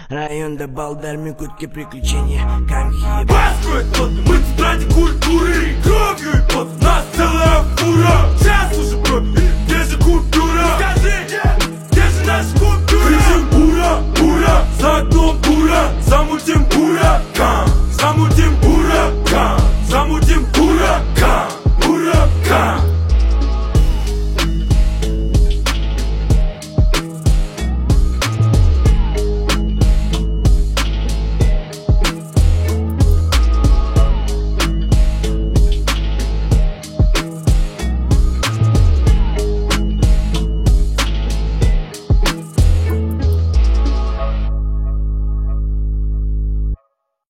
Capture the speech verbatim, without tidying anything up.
Район до Балдарми, кутки приключения, камки ебать. Баскует тот, мы тут ради культуры. Кровью и под нас целая фура. Сейчас уже бро, где же купюра? Скажи,